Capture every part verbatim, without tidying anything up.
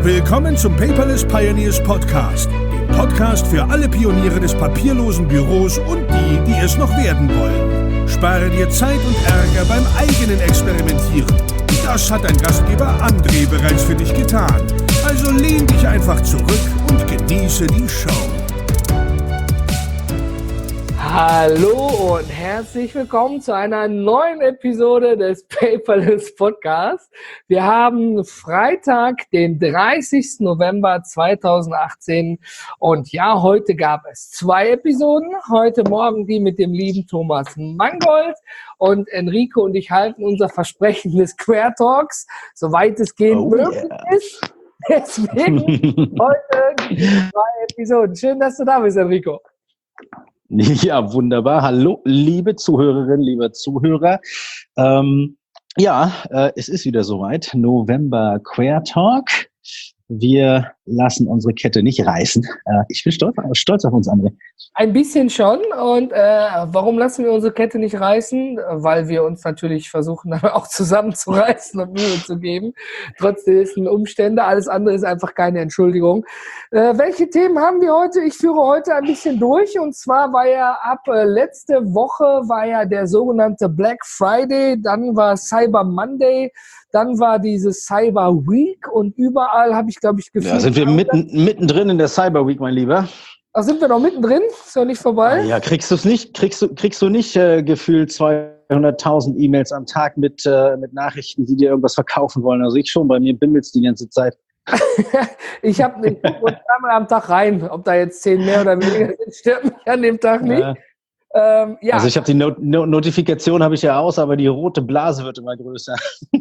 Willkommen zum Paperless Pioneers Podcast, dem Podcast für alle Pioniere des papierlosen Büros und die, die es noch werden wollen. Spare dir Zeit und Ärger beim eigenen Experimentieren. Das hat dein Gastgeber André bereits für dich getan. Also lehn dich einfach zurück und genieße die Show. Hallo und herzlich willkommen zu einer neuen Episode des Paperless Podcasts. Wir haben Freitag, den dreißigsten November zweitausendachtzehn und ja, heute gab es zwei Episoden. Heute Morgen die mit dem lieben Thomas Mangold und Enrico und ich halten unser Versprechen des Quer Talks, soweit es gehen oh, möglich yeah. ist. Deswegen heute die zwei Episoden. Schön, dass du da bist, Enrico. Ja, wunderbar. Hallo, liebe Zuhörerinnen, liebe Zuhörer. Ähm, ja, äh, es ist wieder soweit. November Quer Talk. Wir lassen unsere Kette nicht reißen. Äh, ich bin stolz, stolz auf uns, André. Ein bisschen schon. Und äh, warum lassen wir unsere Kette nicht reißen? Weil wir uns natürlich versuchen, dann auch zusammenzureißen und Mühe zu geben. Trotz dessen Umstände. Alles andere ist einfach keine Entschuldigung. Äh, welche Themen haben wir heute? Ich führe heute ein bisschen durch. Und zwar war ja ab äh, letzte Woche war ja der sogenannte Black Friday. Dann war Cyber Monday. Dann war diese Cyber Week. Und überall habe ich, glaube ich, gefühlt... Ja, sind wir mitten, mittendrin in der Cyber Week, mein Lieber. Ach, sind wir noch mittendrin? Ist noch nicht vorbei? Ja, kriegst du es nicht? Kriegst du, kriegst du nicht äh, gefühlt zweihunderttausend E-Mails am Tag mit, äh, mit Nachrichten, die dir irgendwas verkaufen wollen? Also ich schon, bei mir bimmelt's die ganze Zeit. ich habe ich guck einmal am Tag rein, ob da jetzt zehn mehr oder weniger sind, stört mich an dem Tag nicht. Ja. Ähm, ja. Also ich habe die Not- Not- Notifikation habe ich ja aus, aber die rote Blase wird immer größer.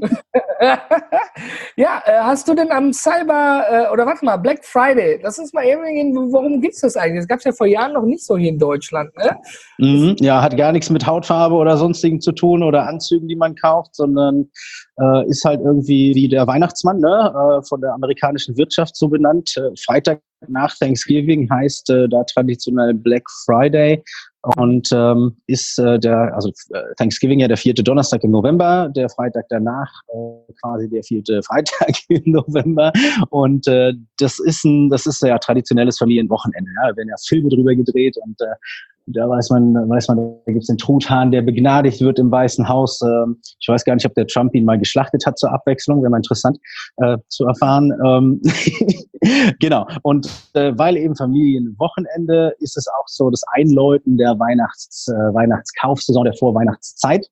ja, äh, hast du denn am Cyber, äh, oder warte mal, Black Friday, lass uns mal eben, worum geht's das eigentlich? Das gab es ja vor Jahren noch nicht so hier in Deutschland, ne? Mhm, ja, hat gar nichts mit Hautfarbe oder sonstigen zu tun oder Anzügen, die man kauft, sondern äh, ist halt irgendwie wie der Weihnachtsmann, ne? äh, von der amerikanischen Wirtschaft so benannt. Äh, Freitag nach Thanksgiving heißt äh, da traditionell Black Friday. Und ähm, ist äh, der, also äh, Thanksgiving ja der vierte Donnerstag im November, der Freitag danach äh, quasi der vierte Freitag im November. Und äh, das ist ein, das ist ja traditionelles Familienwochenende. Ja, da werden ja Filme drüber gedreht und äh, da weiß man, weiß man, da gibt es den Truthahn, der begnadigt wird im Weißen Haus. Ähm, ich weiß gar nicht, ob der Trump ihn mal geschlachtet hat zur Abwechslung, wäre mal interessant äh, zu erfahren. Ähm, genau. Und äh, weil eben Familienwochenende ist es auch so das Einläuten der Weihnachts, äh, Weihnachtskaufsaison, der Vorweihnachtszeit.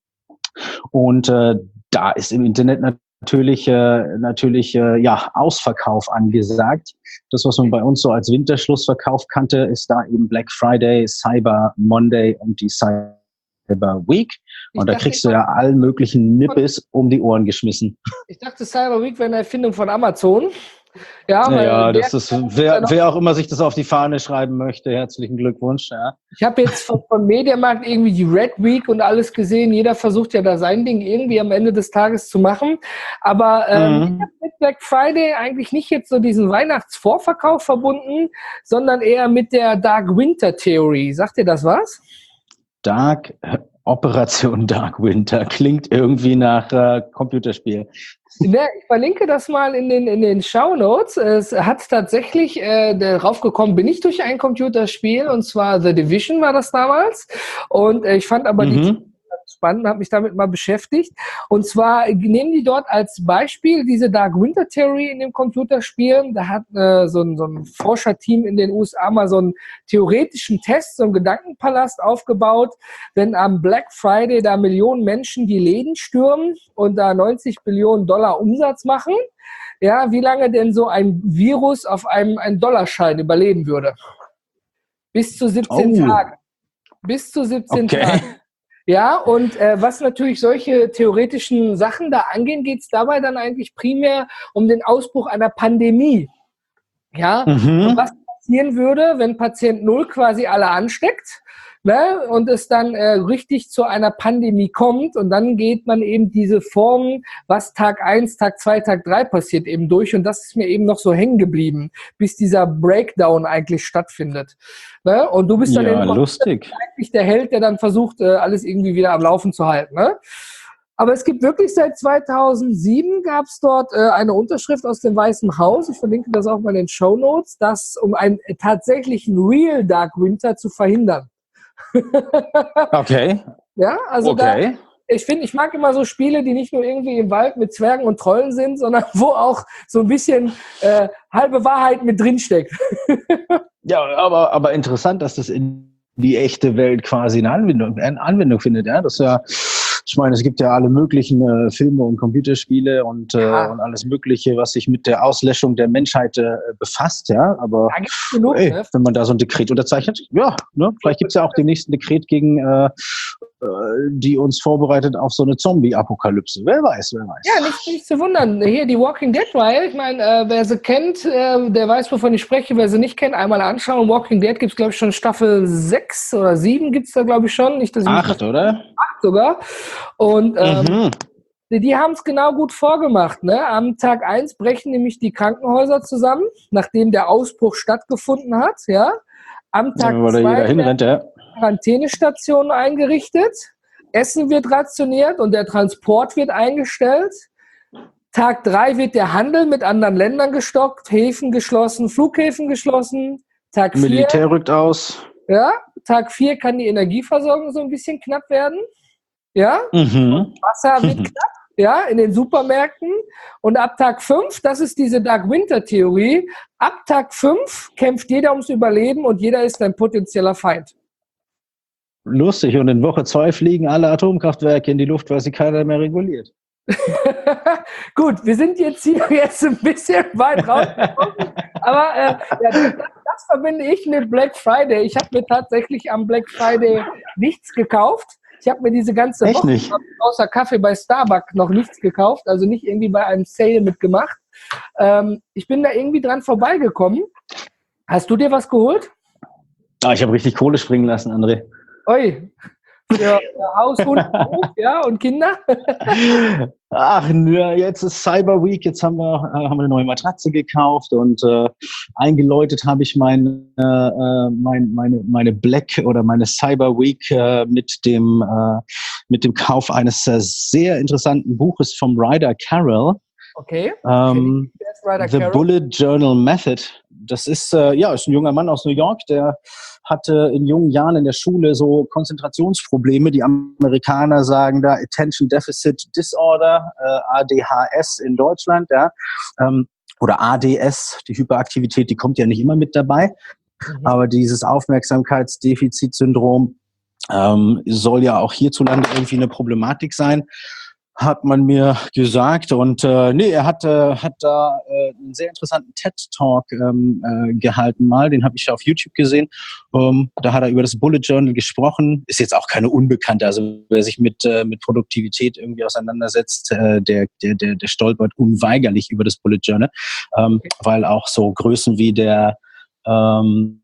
Und äh, da ist im Internet natürlich äh, natürlich äh, ja Ausverkauf angesagt. Das, was man bei uns so als Winterschlussverkauf kannte, ist da eben Black Friday, Cyber Monday und die Cyber Week. Und da kriegst du ja allen möglichen Nippes um die Ohren geschmissen. Ich dachte, Cyber Week wäre eine Erfindung von Amazon. Ja, weil ja, das ist, wer, wer auch immer sich das auf die Fahne schreiben möchte, herzlichen Glückwunsch. Ja. Ich habe jetzt von, von Mediamarkt irgendwie die Red Week und alles gesehen. Jeder versucht ja da sein Ding irgendwie am Ende des Tages zu machen. Aber ähm, mhm. ich habe mit Black Friday eigentlich nicht jetzt so diesen Weihnachtsvorverkauf verbunden, sondern eher mit der Dark Winter Theory. Sagt dir das was? Dark, Operation Dark Winter klingt irgendwie nach äh, Computerspiel. Ja, ich verlinke das mal in den, in den Shownotes. Es hat tatsächlich, äh, darauf gekommen bin ich durch ein Computerspiel, und zwar The Division war das damals. Und äh, ich fand aber mhm. die spannend, habe mich damit mal beschäftigt. Und zwar nehmen die dort als Beispiel diese Dark Winter Theory in dem Computerspiel. Da hat äh, so, ein, so ein Forscherteam in den U S A mal so einen theoretischen Test, so einen Gedankenpalast aufgebaut. Wenn am Black Friday da Millionen Menschen die Läden stürmen und da neunzig Billionen Dollar Umsatz machen, ja, wie lange denn so ein Virus auf einem einen Dollarschein überleben würde? Bis zu siebzehn oh. Tage. Bis zu siebzehn okay. Tage. Ja, und äh, was natürlich solche theoretischen Sachen da angehen, geht es dabei dann eigentlich primär um den Ausbruch einer Pandemie. Ja, mhm. und was passieren würde, wenn Patient Null quasi alle ansteckt, ne, und es dann äh, richtig zu einer Pandemie kommt, und dann geht man eben diese Formen, was Tag eins, Tag zwei, Tag drei passiert, eben durch, und das ist mir eben noch so hängen geblieben, bis dieser Breakdown eigentlich stattfindet. Ne? Und du bist dann ja, eben lustig. eigentlich der Held, der dann versucht, äh, alles irgendwie wieder am Laufen zu halten. Ne? Aber es gibt wirklich seit zweitausendsieben gab es dort äh, eine Unterschrift aus dem Weißen Haus, ich verlinke das auch mal in den Shownotes, dass um einen tatsächlichen Real Dark Winter zu verhindern. Okay. Ja, also okay. da, ich finde, ich mag immer so Spiele, die nicht nur irgendwie im Wald mit Zwergen und Trollen sind, sondern wo auch so ein bisschen äh, halbe Wahrheit mit drinsteckt. Ja, aber, aber interessant, dass das in die echte Welt quasi eine Anwendung, eine Anwendung findet. Ja? Das ist ja, ich meine, es gibt ja alle möglichen äh, Filme und Computerspiele und, äh, Ja. und alles Mögliche, was sich mit der Auslöschung der Menschheit äh, befasst. Ja, aber Da gibt's genug, ey, ne? wenn man da so ein Dekret unterzeichnet, ja, ne? Vielleicht gibt es ja auch demnächst ein Dekret gegen, äh, äh, die uns vorbereitet auf so eine Zombie-Apokalypse. Wer weiß, wer weiß. Ja, nicht, nicht zu wundern. Hier die Walking Dead-Reihe, ich meine, äh, wer sie kennt, äh, der weiß, wovon ich spreche. Wer sie nicht kennt, einmal anschauen. Walking Dead gibt es, glaube ich, schon Staffel sechs oder sieben gibt es da, glaube ich, schon. Nicht, dass ich Acht, oder? acht sogar. Und ähm, Mhm. die, die haben es genau gut vorgemacht. Ne? Am Tag eins brechen nämlich die Krankenhäuser zusammen, nachdem der Ausbruch stattgefunden hat. Ja? Am Tag Ja, weil da jeder zwei hinrennt, ja. Quarantänestationen eingerichtet, Essen wird rationiert und der Transport wird eingestellt. Tag drei wird der Handel mit anderen Ländern gestoppt, Häfen geschlossen, Flughäfen geschlossen. Tag vier, Militär rückt aus. ja, Tag vier kann die Energieversorgung so ein bisschen knapp werden. Ja, Mhm. Wasser wird knapp, ja, in den Supermärkten. Und ab Tag fünf, das ist diese Dark Winter Theorie, ab Tag fünf kämpft jeder ums Überleben und jeder ist ein potenzieller Feind. Lustig. Und in Woche zwei fliegen alle Atomkraftwerke in die Luft, weil sie keiner mehr reguliert. Gut, wir sind jetzt hier jetzt ein bisschen weit rausgekommen, aber äh, ja, das, das verbinde ich mit Black Friday. Ich habe mir tatsächlich am Black Friday nichts gekauft. Ich habe mir diese ganze Echt Woche nicht? außer Kaffee bei Starbucks noch nichts gekauft, also nicht irgendwie bei einem Sale mitgemacht. Ähm, ich bin da irgendwie dran vorbeigekommen. Hast du dir was geholt? Ah, ich habe richtig Kohle springen lassen, André. Oi, für, für Haus, Hund, Hof, ja, und Kinder? Ach, ja, jetzt ist Cyber Week, jetzt haben wir, äh, haben wir eine neue Matratze gekauft und äh, eingeläutet habe ich mein, äh, mein, meine, meine Black oder meine Cyber Week äh, mit, dem, äh, mit dem Kauf eines äh, sehr interessanten Buches vom Ryder Carroll. Okay. Ähm, Ryder The Carroll. Bullet Journal Method. Das ist, äh, ja, ist ein junger Mann aus New York, der hatte in jungen Jahren in der Schule so Konzentrationsprobleme. Die Amerikaner sagen da Attention Deficit Disorder, äh, A D H S in Deutschland, ja. Ähm, oder A D S, die Hyperaktivität, die kommt ja nicht immer mit dabei. Mhm. Aber dieses Aufmerksamkeitsdefizitsyndrom ähm, soll ja auch hierzulande irgendwie eine Problematik sein, hat man mir gesagt. Und äh, nee, er hat, äh, hat da äh, einen sehr interessanten TED-Talk ähm, äh, gehalten mal. Den habe ich auf YouTube gesehen. Ähm, da hat er über das Bullet Journal gesprochen. Ist jetzt auch keine Unbekannte. Also wer sich mit, äh, mit Produktivität irgendwie auseinandersetzt, äh, der, der, der, der stolpert unweigerlich über das Bullet Journal. Ähm, weil auch so Größen wie der ähm,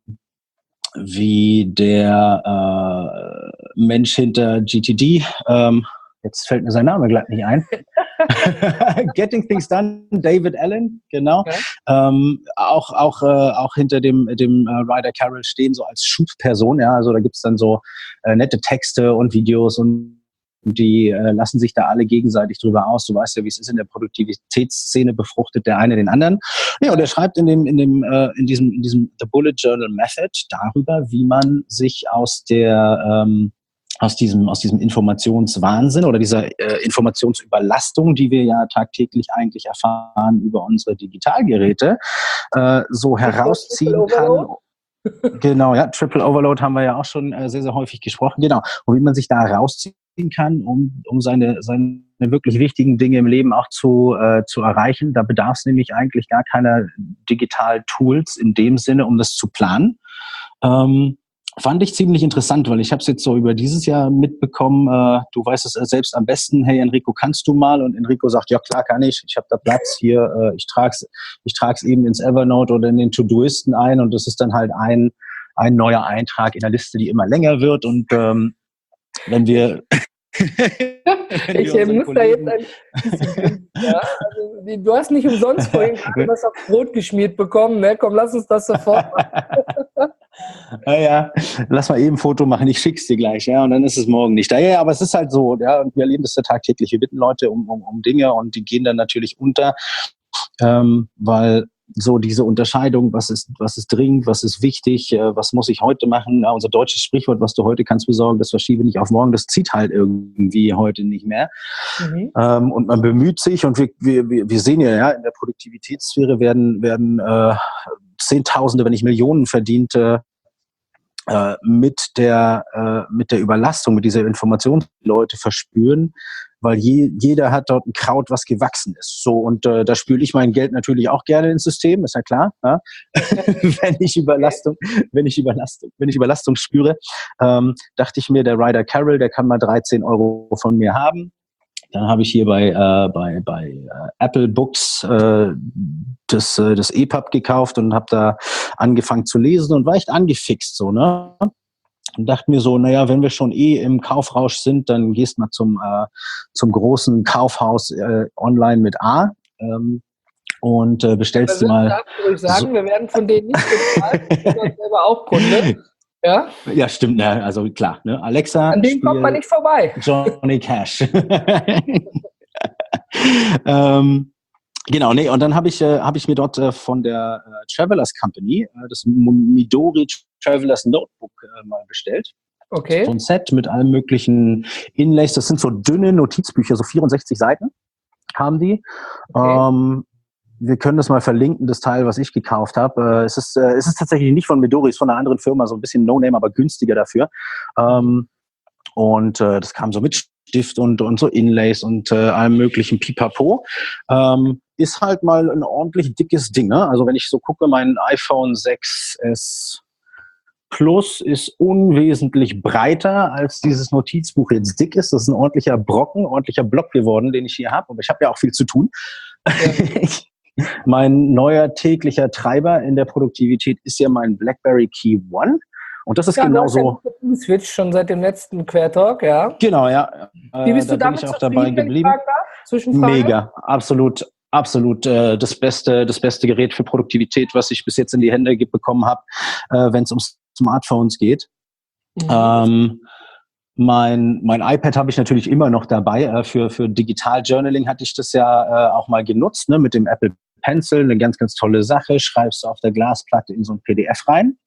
wie der äh, Mensch hinter G T D, ähm, jetzt fällt mir sein Name glatt nicht ein. Getting Things Done, David Allen, genau. Okay. Ähm, auch auch äh, auch hinter dem dem äh, Ryder Carroll stehen so als Schubperson, ja. Also da gibt's dann so äh, nette Texte und Videos und die äh, lassen sich da alle gegenseitig drüber aus. Du weißt ja, wie es ist in der Produktivitätsszene, befruchtet der eine den anderen. Ja, und er schreibt in dem in dem äh, in diesem in diesem The Bullet Journal Method darüber, wie man sich aus der ähm, aus diesem, aus diesem Informationswahnsinn oder dieser äh, Informationsüberlastung, die wir ja tagtäglich eigentlich erfahren über unsere Digitalgeräte, äh, so herausziehen kann. Genau, ja, Triple Overload haben wir ja auch schon äh, sehr, sehr häufig gesprochen. Genau. Und wie man sich da rausziehen kann, um, um seine, seine wirklich wichtigen Dinge im Leben auch zu, äh, zu erreichen. Da bedarf es nämlich eigentlich gar keiner Digital-Tools in dem Sinne, um das zu planen. Ähm, Fand ich ziemlich interessant, weil ich habe es jetzt so über dieses Jahr mitbekommen, äh, du weißt es selbst am besten, hey Enrico, kannst du mal? Und Enrico sagt, ja klar kann ich, ich habe da Platz hier, äh, ich trag's ich trag's eben ins Evernote oder in den To-Doisten ein und das ist dann halt ein, ein neuer Eintrag in der Liste, die immer länger wird und ähm, wenn wir... wenn ich wir muss da jetzt ein bisschen, ja, also, du hast nicht umsonst vorhin was auf Brot geschmiert bekommen, ne? Komm, lass uns das sofort machen. Naja, lass mal eben ein Foto machen, ich schick's dir gleich, ja, und dann ist es morgen nicht da. Ja, ja, aber es ist halt so, ja, und wir erleben das ja tagtäglich. Wir bitten Leute um, um, um Dinge und die gehen dann natürlich unter, ähm, weil so diese Unterscheidung, was ist, was ist dringend, was ist wichtig, äh, was muss ich heute machen, ja, unser deutsches Sprichwort, was du heute kannst besorgen, das verschiebe nicht auf morgen, das zieht halt irgendwie heute nicht mehr. Mhm. Ähm, und man bemüht sich und wir, wir, wir sehen ja, ja, in der Produktivitätssphäre werden, werden äh, Zehntausende, wenn nicht Millionen verdiente äh, mit der äh, mit der Überlastung, mit dieser Information die Leute verspüren, weil je, jeder hat dort ein Kraut, was gewachsen ist. So, und äh, da spüle ich mein Geld natürlich auch gerne ins System, ist ja klar. Ja? wenn ich Überlastung, wenn ich Überlastung, wenn ich Überlastung spüre, ähm, dachte ich mir, der Ryder Carroll, der kann mal dreizehn Euro von mir haben. Dann habe ich hier bei äh, bei bei äh, Apple Books äh, das äh, das E P U B gekauft und habe da angefangen zu lesen und war echt angefixt so, ne? Und dachte mir so, naja, wenn wir schon eh im Kaufrausch sind, dann gehst mal zum äh, zum großen Kaufhaus äh, online mit A ähm, und äh, bestellst dir mal. Ich sagen, so, wir werden von denen nicht bezahlt, sondern selber auch Kunde. Ja? Ja, stimmt, ne? Also klar, ne? Alexa. An dem kommt man nicht vorbei. Johnny Cash. ähm, genau, nee, und dann habe ich, äh, hab ich mir dort äh, von der äh, Travelers Company äh, das Midori Travelers Notebook äh, mal bestellt. Okay. So ein Set mit allen möglichen Inlays. Das sind so dünne Notizbücher, so vierundsechzig Seiten haben die. Okay. Ähm, Wir können das mal verlinken, das Teil, was ich gekauft habe. Äh, es ist, äh, es ist tatsächlich nicht von Midori, es ist von einer anderen Firma, so ein bisschen No-Name, aber günstiger dafür. Ähm, und äh, das kam so mit Stift und, und so Inlays und äh, allem möglichen Pipapo. Ähm, ist halt mal ein ordentlich dickes Ding, ne? Also wenn ich so gucke, mein iPhone sechs S Plus ist unwesentlich breiter, als dieses Notizbuch jetzt dick ist. Das ist ein ordentlicher Brocken, ordentlicher Block geworden, den ich hier habe. Aber ich habe ja auch viel zu tun. Ja. Mein neuer täglicher Treiber in der Produktivität ist ja mein BlackBerry Key One. Und das ist ja, genauso. Du hast Switch schon seit dem letzten Quertalk, ja. Genau, ja. Wie bist äh, du damit bin ich auch dabei geblieben? Mega, absolut, absolut äh, das beste, das beste Gerät für Produktivität, was ich bis jetzt in die Hände bekommen habe, äh, wenn es um Smartphones geht. Mhm. Ähm, Mein, mein iPad habe ich natürlich immer noch dabei. Äh, für, für Digital Journaling hatte ich das ja äh, auch mal genutzt, ne, mit dem Apple Pencil. Eine ganz, ganz tolle Sache. Schreibst du auf der Glasplatte in so ein P D F rein.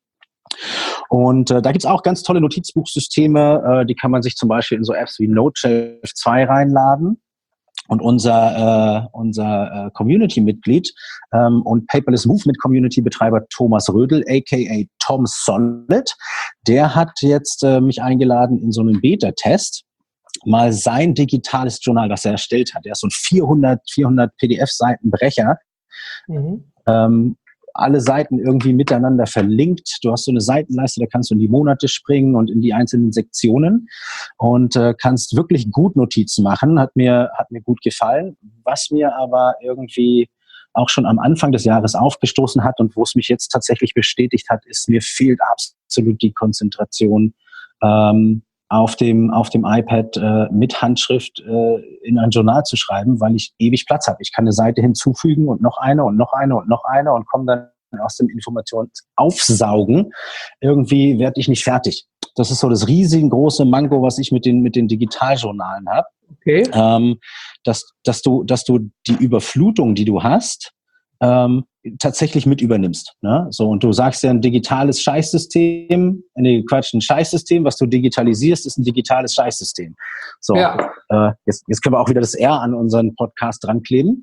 Und äh, da gibt's auch ganz tolle Notizbuchsysteme. Äh, die kann man sich zum Beispiel in so Apps wie Noteshelf zwei reinladen. Und unser, äh, unser äh, Community-Mitglied ähm, und Paperless Movement Community-Betreiber Thomas Rödel, aka Tom Solid, der hat jetzt äh, mich eingeladen in so einen Beta-Test, mal sein digitales Journal, das er erstellt hat. Der ist so ein vierhundert, vierhundert P D F-Seiten Brecher. Mhm. Ähm, alle Seiten irgendwie miteinander verlinkt. Du hast so eine Seitenleiste, da kannst du in die Monate springen und in die einzelnen Sektionen und äh, kannst wirklich gut Notizen machen. Hat mir, hat mir gut gefallen. Was mir aber irgendwie auch schon am Anfang des Jahres aufgestoßen hat und wo es mich jetzt tatsächlich bestätigt hat, ist, mir fehlt absolut die Konzentration, ähm, auf dem, auf dem iPad äh, mit Handschrift äh, in ein Journal zu schreiben, weil ich ewig Platz habe. Ich kann eine Seite hinzufügen und noch eine und noch eine und noch eine und komme dann aus dem Informationsaufsaugen. Irgendwie werde ich nicht fertig. Das ist so das riesengroße Manko, was ich mit den, mit den Digitaljournalen habe. Okay. Ähm, dass, dass du, dass du die Überflutung, die du hast, ähm, tatsächlich mit übernimmst. Ne? So, und du sagst ja ein digitales Scheißsystem, nee, Quatsch, ein Scheißsystem, was du digitalisierst, ist ein digitales Scheißsystem. So, ja. äh, jetzt, jetzt können wir auch wieder das R an unseren Podcast dran kleben.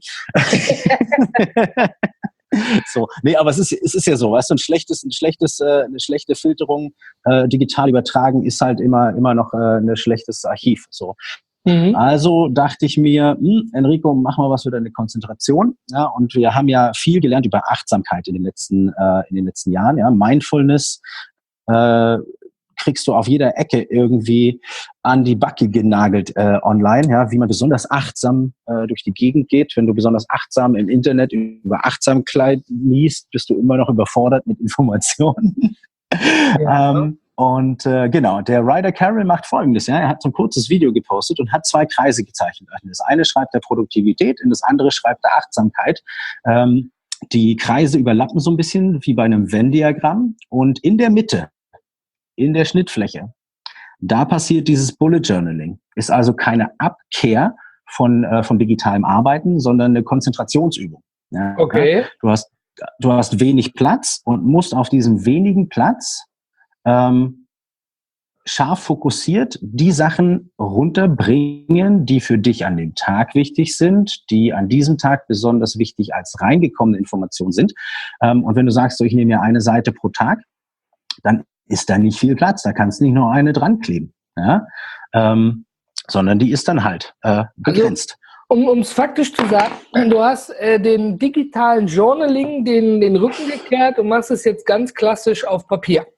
So, nee, aber es ist, es ist ja so, weißt du, ein schlechtes, ein schlechtes, äh, eine schlechte Filterung äh, digital übertragen ist halt immer, immer noch äh, ein schlechtes Archiv. So. Mhm. Also dachte ich mir, hm, Enrico, mach mal was für deine Konzentration. Ja, und wir haben ja viel gelernt über Achtsamkeit in den letzten, äh, in den letzten Jahren. Ja, Mindfulness äh, kriegst du auf jeder Ecke irgendwie an die Backe genagelt äh, online. Ja, wie man besonders achtsam äh, durch die Gegend geht. Wenn du besonders achtsam im Internet über Achtsamkeit liest, bist du immer noch überfordert mit Informationen. Ja. ähm, Und äh, genau, der Ryder Carroll macht Folgendes. Ja, er hat so ein kurzes Video gepostet und hat zwei Kreise gezeichnet. In das eine schreibt er Produktivität, in das andere schreibt er Achtsamkeit. Ähm, die Kreise überlappen so ein bisschen wie bei einem Venn-Diagramm und in der Mitte, in der Schnittfläche, da passiert dieses Bullet Journaling. Ist also keine Abkehr von, äh, von digitalem Arbeiten, sondern eine Konzentrationsübung. Ja, okay. Du hast, du hast wenig Platz und musst auf diesem wenigen Platz ähm, scharf fokussiert die Sachen runterbringen, die für dich an dem Tag wichtig sind, die an diesem Tag besonders wichtig als reingekommene Informationen sind. Ähm, und wenn du sagst, so, ich nehme mir eine Seite pro Tag, dann ist da nicht viel Platz. Da kannst du nicht nur eine dran kleben, ja? ähm, sondern die ist dann halt äh, begrenzt. Also, um es faktisch zu sagen, du hast äh, den digitalen Journaling den, den Rücken gekehrt und machst es jetzt ganz klassisch auf Papier.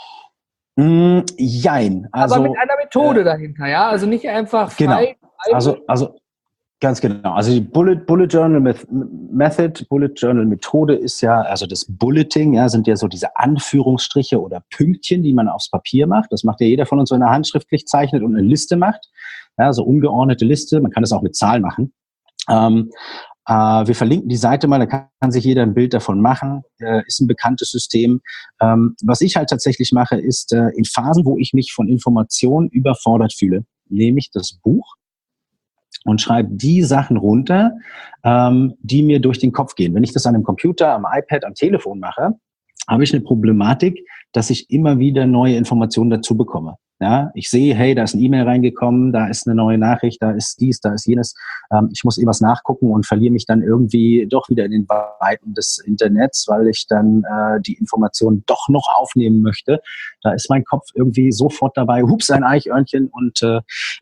Mm, jein. Also, aber mit einer Methode äh, dahinter, ja? Also nicht einfach Genau. frei. Also, also ganz genau. Also die Bullet, Bullet Journal Method, Bullet Journal Methode ist ja, also das Bulleting, ja, sind ja so diese Anführungsstriche oder Pünktchen, die man aufs Papier macht. Das macht ja jeder von uns, wenn er handschriftlich zeichnet und eine Liste macht. Ja, so ungeordnete Liste. Man kann das auch mit Zahlen machen. Ähm, äh, wir verlinken die Seite mal, da kann, kann sich jeder ein Bild davon machen. Äh, ist ein bekanntes System. Ähm, was ich halt tatsächlich mache, ist äh, in Phasen, wo ich mich von Informationen überfordert fühle, nehme ich das Buch und schreibe die Sachen runter, ähm, die mir durch den Kopf gehen. Wenn ich das an einem Computer, am iPad, am Telefon mache, habe ich eine Problematik, dass ich immer wieder neue Informationen dazu bekomme. Ja, ich sehe, hey, da ist eine E-Mail reingekommen, da ist eine neue Nachricht, da ist dies, da ist jenes. Ähm, ich muss irgendwas nachgucken und verliere mich dann irgendwie doch wieder in den Weiten des Internets, weil ich dann äh, die Informationen doch noch aufnehmen möchte. Da ist mein Kopf irgendwie sofort dabei, hups, ein Eichhörnchen und äh,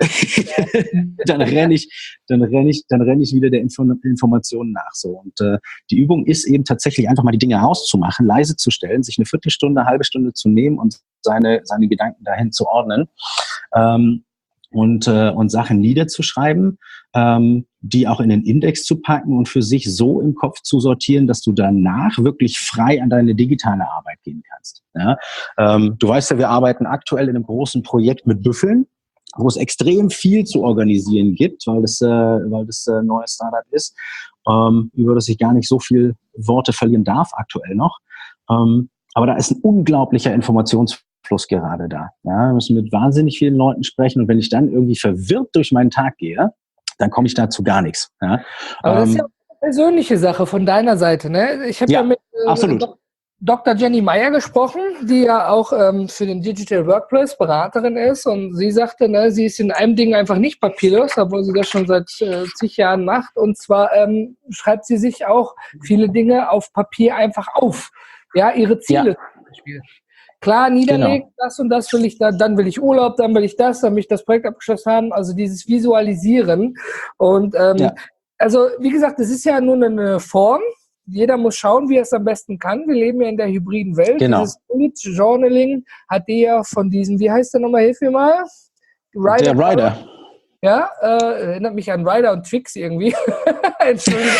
dann renne ich, dann renne ich, dann renne ich wieder der Info- Informationen nach. So. Und äh, die Übung ist eben tatsächlich einfach mal die Dinge auszumachen, leise zu stellen, sich eine Viertelstunde, eine halbe Stunde zu nehmen und seine, seine Gedanken dahin zu ordnen ähm, und, äh, und Sachen niederzuschreiben, ähm, die auch in den Index zu packen und für sich so im Kopf zu sortieren, dass du danach wirklich frei an deine digitale Arbeit gehen kannst. Ja? Ähm, du weißt ja, wir arbeiten aktuell in einem großen Projekt mit Büffeln, wo es extrem viel zu organisieren gibt, weil das, äh, weil das äh, neue Startup ist, ähm, über das ich gar nicht so viel Worte verlieren darf aktuell noch. Ähm, aber da ist ein unglaublicher Informationsfluss gerade da. Ja, wir müssen mit wahnsinnig vielen Leuten sprechen und wenn ich dann irgendwie verwirrt durch meinen Tag gehe, dann komme ich dazu gar nichts. Ja. Aber ähm, das ist ja eine persönliche Sache von deiner Seite, ne? Ich habe ja, ja mit äh, Doktor Jenny Meyer gesprochen, die ja auch ähm, für den Digital Workplace Beraterin ist und sie sagte, ne, sie ist in einem Ding einfach nicht papierlos, obwohl sie das schon seit äh, zig Jahren macht und zwar ähm, schreibt sie sich auch viele Dinge auf Papier einfach auf. Ja, ihre Ziele ja. zum Beispiel. Klar, niederlegen, genau. das und das will ich, dann, dann will ich Urlaub, dann will ich das, dann will ich das Projekt abgeschlossen haben. Also dieses Visualisieren. Und ähm, ja. also wie gesagt, das ist ja nur eine Form. Jeder muss schauen, wie er es am besten kann. Wir leben ja in der hybriden Welt. Genau. Dieses Bullet Journaling hat die ja von diesem, wie heißt der nochmal, hilf mir mal? Rider. Der Rider. Ja, äh, erinnert mich an Rider und Twix irgendwie. Entschuldigung.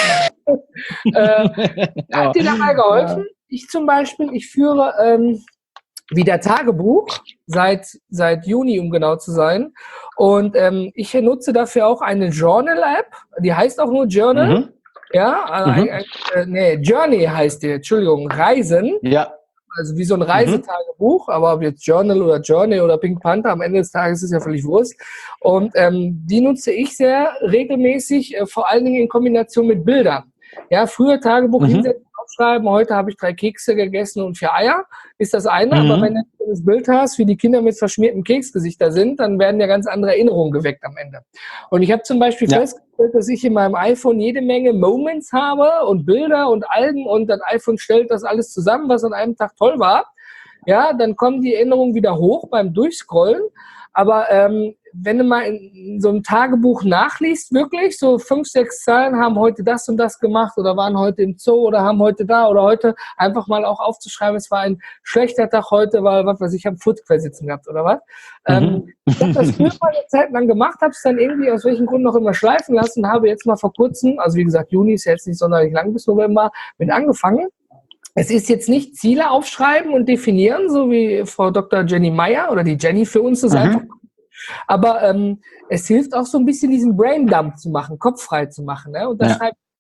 äh, hat dir dabei geholfen? Ja. Ich zum Beispiel, ich führe ähm, wieder Tagebuch seit, seit Juni, um genau zu sein. Und ähm, ich nutze dafür auch eine Journal-App. Die heißt auch nur Journal. Mhm. Ja, also mhm. ein, ein, äh, nee, Journey heißt die, Entschuldigung, Reisen. Ja. Also wie so ein Reisetagebuch, mhm. aber ob jetzt Journal oder Journey oder Pink Panther, am Ende des Tages ist es ja völlig Wurst. Und ähm, die nutze ich sehr regelmäßig, äh, vor allen Dingen in Kombination mit Bildern. Ja, früher Tagebuch mhm. hinsetzen, aufschreiben, heute habe ich drei Kekse gegessen und vier Eier, ist das eine. Mhm. Aber wenn du das Bild hast, wie die Kinder mit verschmiertem Keksgesichter sind, dann werden ja ganz andere Erinnerungen geweckt am Ende. Und ich habe zum Beispiel ja. festgestellt, dass ich in meinem iPhone jede Menge Moments habe und Bilder und Alben und das iPhone stellt das alles zusammen, was an einem Tag toll war. Ja, dann kommen die Erinnerungen wieder hoch beim Durchscrollen. Aber ähm, wenn du mal in so einem Tagebuch nachliest, wirklich, so fünf, sechs Zeilen haben heute das und das gemacht oder waren heute im Zoo oder haben heute da oder heute einfach mal auch aufzuschreiben, es war ein schlechter Tag heute, weil, was weiß ich, ich habe Footquer-Sitzen gehabt oder was. Mhm. Ähm, ich habe das früher mal eine Zeit lang gemacht, habe es dann irgendwie aus welchen Gründen noch immer schleifen lassen, habe jetzt mal vor kurzem, also wie gesagt, Juni ist jetzt nicht sonderlich lang, bis November, mit angefangen. Es ist jetzt nicht Ziele aufschreiben und definieren, so wie Frau Doktor Jenny Meyer oder die Jenny für uns das mhm. einfach. Aber ähm, es hilft auch so ein bisschen diesen Braindump zu machen, kopffrei zu machen. Ne? Und da ja. schreibe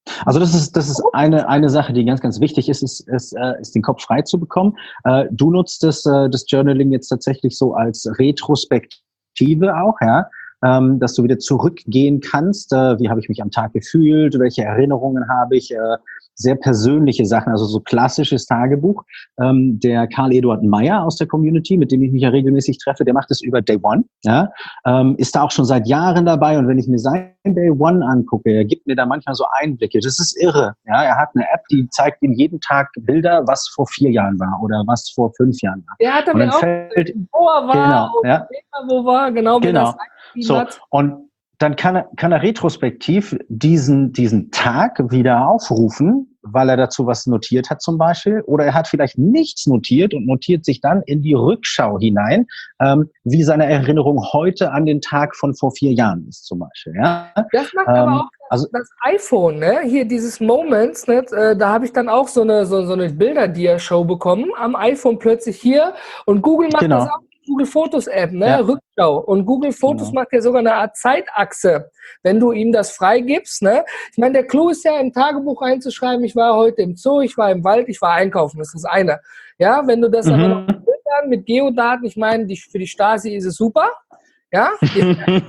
Also das ist das ist eine eine Sache, die ganz ganz wichtig ist, ist ist, äh, ist den Kopf frei zu bekommen. Äh, du nutzt das äh, das Journaling jetzt tatsächlich so als Retrospektive auch, ja, ähm, dass du wieder zurückgehen kannst. Äh, wie habe ich mich am Tag gefühlt? Welche Erinnerungen habe ich? Äh, sehr persönliche Sachen, also so klassisches Tagebuch. Ähm, der Karl Eduard Meyer aus der Community, mit dem ich mich ja regelmäßig treffe, der macht es über Day One, ja, ähm, ist da auch schon seit Jahren dabei. Und wenn ich mir sein Day One angucke, er gibt mir da manchmal so Einblicke. Das ist irre. Ja, er hat eine App, die zeigt ihm jeden Tag Bilder, was vor vier Jahren war oder was vor fünf Jahren war. Der hat dann, und dann auch, fällt, wo er war, genau, und ja, wo war, genau, wie genau. das So, hat. und dann kann er, kann er retrospektiv diesen, diesen Tag wieder aufrufen, weil er dazu was notiert hat zum Beispiel. Oder er hat vielleicht nichts notiert und notiert sich dann in die Rückschau hinein, ähm, wie seine Erinnerung heute an den Tag von vor vier Jahren ist zum Beispiel. Ja? Das macht ähm, aber auch also, das iPhone, ne? Hier dieses Moments, ne? Äh, da habe ich dann auch so eine, so, so eine Bilder-Dia-Show bekommen. Am iPhone plötzlich hier. Und Google macht genau. das auch. Google Fotos App, ne? Ja. Rückschau. Und Google Fotos Genau. macht ja sogar eine Art Zeitachse, wenn du ihm das freigibst, ne? Ich meine, der Clou ist ja im Tagebuch einzuschreiben, ich war heute im Zoo, ich war im Wald, ich war einkaufen, das ist das eine. Ja, wenn du das Mhm. aber noch mit Bildern, mit Geodaten, ich meine, die, für die Stasi ist es super, ja, die